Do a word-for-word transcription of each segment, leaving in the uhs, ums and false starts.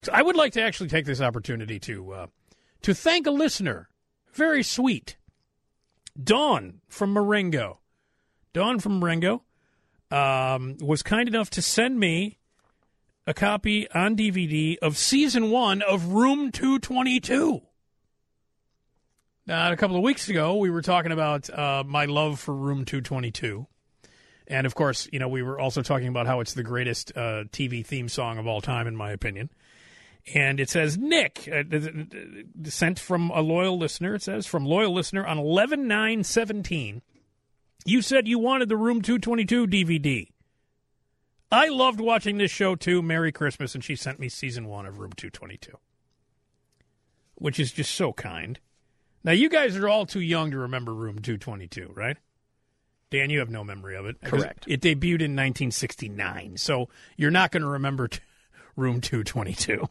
So I would like to actually take this opportunity to uh, to thank a listener. Very sweet. Dawn from Marengo. Dawn from Marengo um, was kind enough to send me a copy on D V D of season one of Room two twenty-two. Now, a couple of weeks ago, we were talking about uh, my love for Room two twenty-two. And, of course, you know, we were also talking about how it's the greatest uh, T V theme song of all time, in my opinion. And it says, Nick, uh, sent from a loyal listener. It says, from loyal listener on eleven nine seventeen, you said you wanted the Room two twenty-two D V D. I loved watching this show, too. Merry Christmas. And she sent me season one of Room two twenty-two, which is just so kind. Now, you guys are all too young to remember Room two twenty-two, right? Dan, you have no memory of it. Correct. It debuted in nineteen sixty-nine, so you're not going to remember t- Room two twenty-two.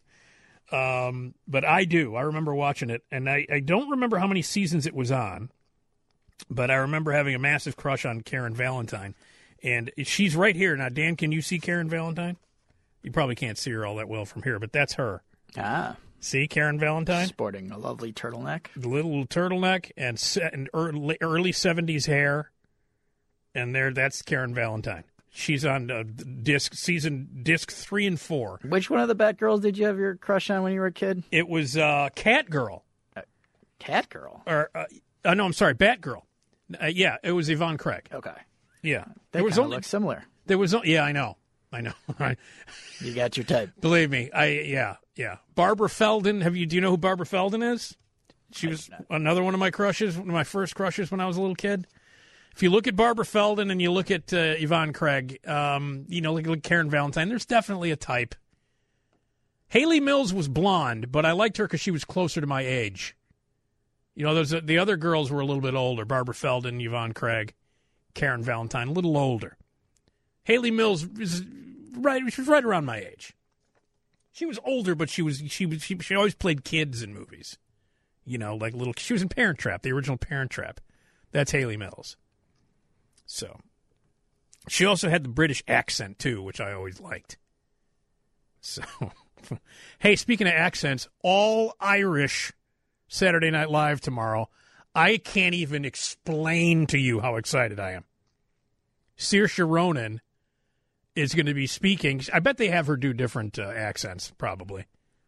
Um, but I do. I remember watching it, and I, I don't remember how many seasons it was on, but I remember having a massive crush on Karen Valentine, and she's right here. Now, Dan, can you see Karen Valentine? You probably can't see her all that well from here, but that's her. Ah. See Karen Valentine? Sporting a lovely turtleneck. Little turtleneck and, and early, early seventies hair. And there, that's Karen Valentine. She's on uh, disc season disc three and four. Which one of the Batgirls did you have your crush on when you were a kid? It was uh, Catgirl. Uh, Catgirl? Or uh, uh, no, I'm sorry, Batgirl. Uh, yeah, it was Yvonne Craig. Okay. Yeah, they there was only look similar. There was yeah, I know, I know. You got your type. Believe me, I yeah yeah. Barbara Feldon. Have you? Do you know who Barbara Feldon is? She was another one of my crushes, one of my first crushes when I was a little kid. If you look at Barbara Feldon and you look at uh, Yvonne Craig, um, you know, look at Karen Valentine, there's definitely a type. Haley Mills was blonde, but I liked her because she was closer to my age. You know, those the other girls were a little bit older. Barbara Feldon, Yvonne Craig, Karen Valentine, a little older. Haley Mills was right; she was right around my age. She was older, but she was she was she, she always played kids in movies. You know, like little. She was in Parent Trap, the original Parent Trap. That's Haley Mills. So, she also had the British accent, too, which I always liked. So, hey, speaking of accents, all Irish Saturday Night Live tomorrow. I can't even explain to you how excited I am. Saoirse Ronan is going to be speaking. I bet they have her do different uh, accents, probably.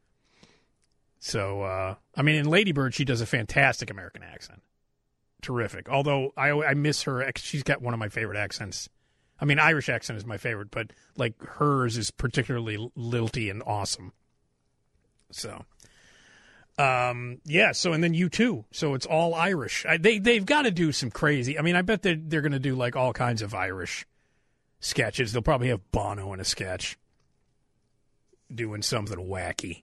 So, uh, I mean, in Lady Bird, she does a fantastic American accent. Terrific. Although I I miss her. She's got one of my favorite accents. I mean, Irish accent is my favorite, but like hers is particularly lilty and awesome. So, um, yeah. So and then you too. So it's all Irish. I, they they've got to do some crazy. I mean, I bet they they're going to do like all kinds of Irish sketches. They'll probably have Bono in a sketch doing something wacky.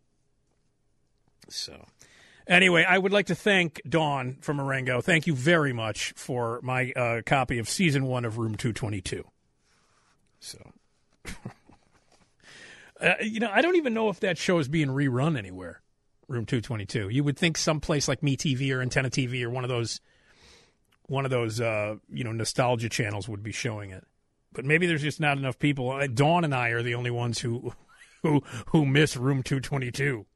So. Anyway, I would like to thank Dawn from Marengo. Thank you very much for my uh, copy of season one of Room two twenty-two. So, uh, you know, I don't even know if that show is being rerun anywhere. Room two twenty-two. You would think someplace like MeTV or Antenna T V or one of those, one of those, uh, you know, nostalgia channels would be showing it. But maybe there's just not enough people. Uh, Dawn and I are the only ones who, who, who miss Room two twenty-two.